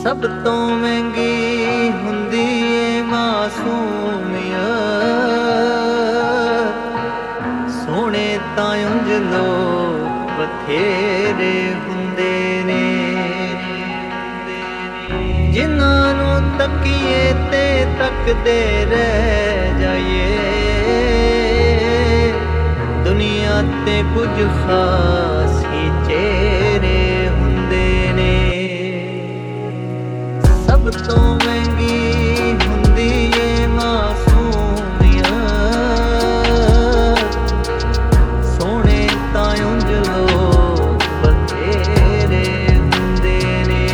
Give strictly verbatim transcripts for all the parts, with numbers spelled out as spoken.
ਸਭ ਤੋਂ ਮਹਿੰਗੀ ਹੁੰਦੀ ਏ ਮਾਸੂਮੀਅਤ। ਸੋਹਣੇ ਤਾਂ ਉਂਝ ਲੋਕ ਬਥੇਰੇ ਹੁੰਦੇ ਨੇ, ਜਿਨ੍ਹਾਂ ਨੂੰ ਤੱਕੀਏ ਤੇ ਤੱਕਦੇ ਰਹਿ ਜਾਈਏ। ਦੁਨੀਆ ਤੇ ਕੁਝ ਖਾਸ ਹੀ ਚਿਹਰੇ ਹੁੰਦੇ ਨੇ। ਸਭ ਤੋਂ ਮਹਿੰਗੀ ਹੁੰਦੀ ਏ ਮਾਸੂਮੀਅਤ। ਸੋਹਣੇ ਤਾਂ ਉਂਝ ਲੋਕ ਬਥੇਰੇ ਹੁੰਦੇ ਨੇ।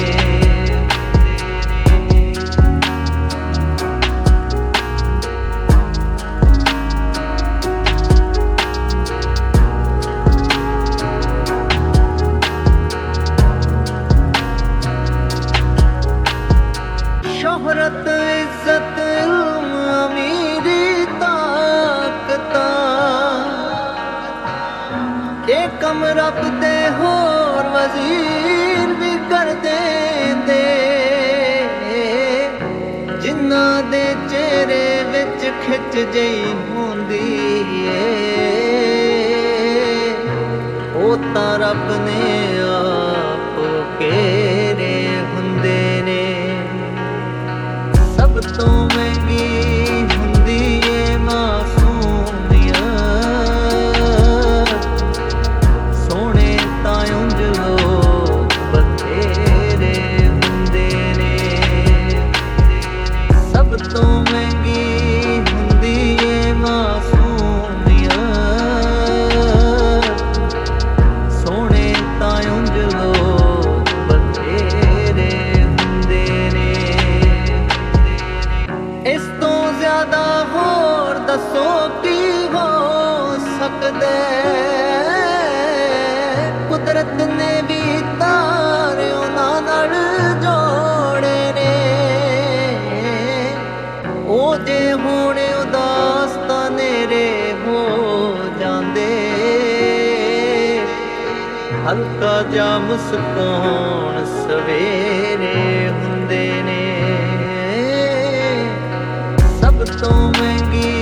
ਸ਼ੋਹਰਤ, ਇੱਜ਼ਤ, ਇਲਮ, ਅਮੀਰੀ, ਤਾਕਤਾਂ, ਇਹ ਕੰਮ ਰੱਬ ਦੇ ਹੋਰ ਵਜ਼ੀਰ ਵੀ ਕਰ ਦੇਂਦੇ। ਜਿਨ੍ਹਾਂ ਦੇ ਚਿਹਰੇ ਵਿੱਚ ਖਿੱਚ ਜਿਹੀ ਹੁੰਦੀ ਏ, ਉਹ ਤਾਂ ਰੱਬ ਨੇ ਆਪ ਘੇਰੇ ਹੁੰਦੇ ਨੇ। ਸਭ ਤੋਂ ਮਹਿੰਗੀ ਹੁੰਦੀ ਏ ਮਾਸੂਮੀਅਤ। ਸੋਹਣੇ ਤਾਂ ਉਂਝ ਲੋਕ ਬਥੇਰੇ ਹੁੰਦੇ ਨੇ। ਸਭ ਤੋਂ ਮਹਿੰਗੀ ਹੁੰਦੀ ਏ ਮਾਸੂਮੀਅਤ। ਸੋਹਣੇ ਤਾਂ ਉਂਝ ਲੋਕ ਬਥੇਰੇ ਹੁੰਦੇ ਨੇ। ਇਸ ਤੋਂ ਜ਼ਿਆਦਾ ਹੋਰ ਦੱਸੋ ਕੀ ਹੋ ਸਕਦਾ? ਕੁਦਰਤ ਨੇ ਵੀ ਤਾਰੇ ਉਹਨਾਂ ਨਾਲ ਜੋੜੇ ਨੇ। ਉਹ ਜੇ ਹੁਣ ਉਦਾਸ ਤਾਂ ਨੇਰੇ ਹੋ ਜਾਂਦੇ। ਹਲਕਾ ਜਿਹਾ ਮੁਸਕਾਨ ਸਵੇਰੇ ਹੁੰਦੇ ਨੇ। ਸਭ ਤੋਂ ਮਹਿੰਗੀ